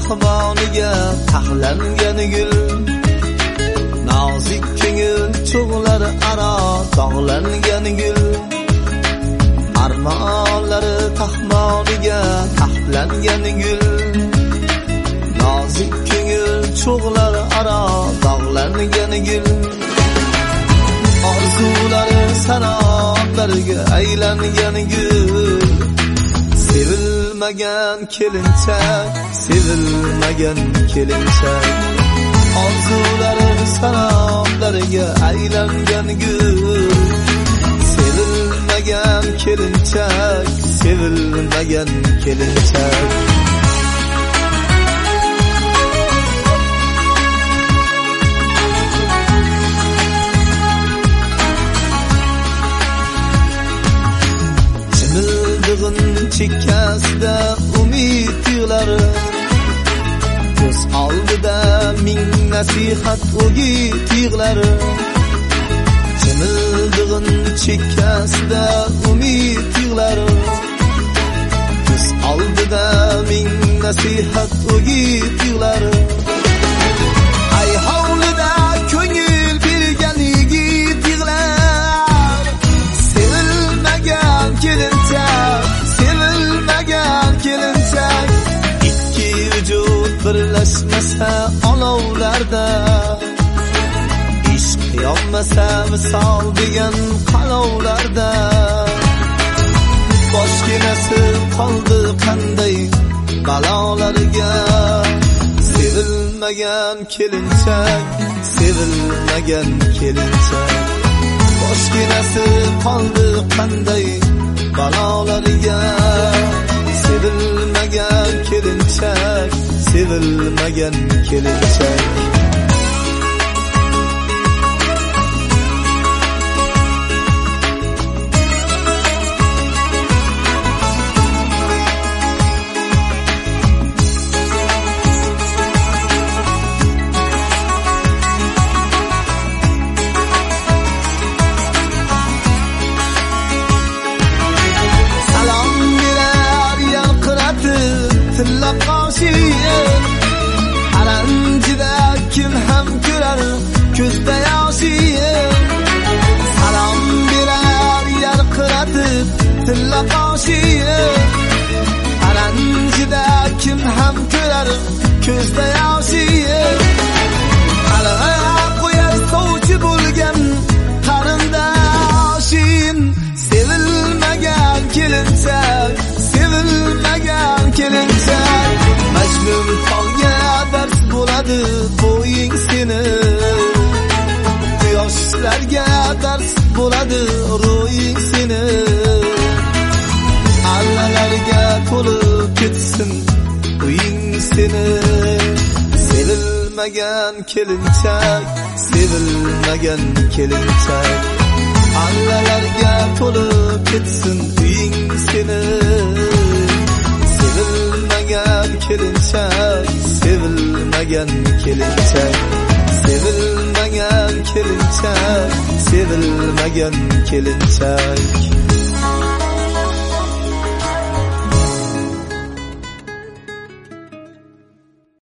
tog'boniga taxlangan gul, nozik ko'ngil cho'g'lari aro dog'langan gul, armonlari taxmoniga taxlangan gul, nozik ko'ngil cho'g'lari aro dog'langan gul, orzulari sanoqlarga aylangan gul, sevilmagan kelinchak, sevilmagan kelinchak, orzulari sanoqlarga aylangan gul, sevilmagan kelinchak, sevilmagan kelinchak. Chekkasida umid yig'lari, ko'z oldida ming nasihat o'git yig'lari, chimildig'in chekkasida umid yig'lari, ko'z oldida ming nasihat o'git yig'lari, ay hovlida ko'ngil bergan yigit yig'lar, sevilmagan kelinchak, sevilmagan kelinchak, ikki vujud birlashmasa olovlarda, ishq yonmasa misol degan qalovlarda, boshginasi qoldi qanday balolarga, sevilmagan kelinchak, sevilmagan kelinchak, boshginasi qoldi qanday balolarga, sevilmagan kelinchak, sevilmagan kelinchak. Tilla qoshiga aranjida kim ham ko'rar ko'zda yoshia, salom berar yarqiratib tilla qoshiga aranjida kim ham ko'rar ko'zda yoshia, qal'a qo'yar sovchi bo'lgan qarindoshim, sevilmagan kelinchak, sevilmagan kelinchak, Majnun tog'ga dars bo'ladi bo'ying seni, quyoshlarga dars bo'ladi ro'ying seni, allalarga to'lib ketsin uying seni, sevilmagan kelinchak, sevilmagan kelinchak, allalarga to'lib ketsin uying seni, sevilmagan kelinchak, sevilmagan kelinchak, sevilmagan kelinchak, sevilmagan kelinchak.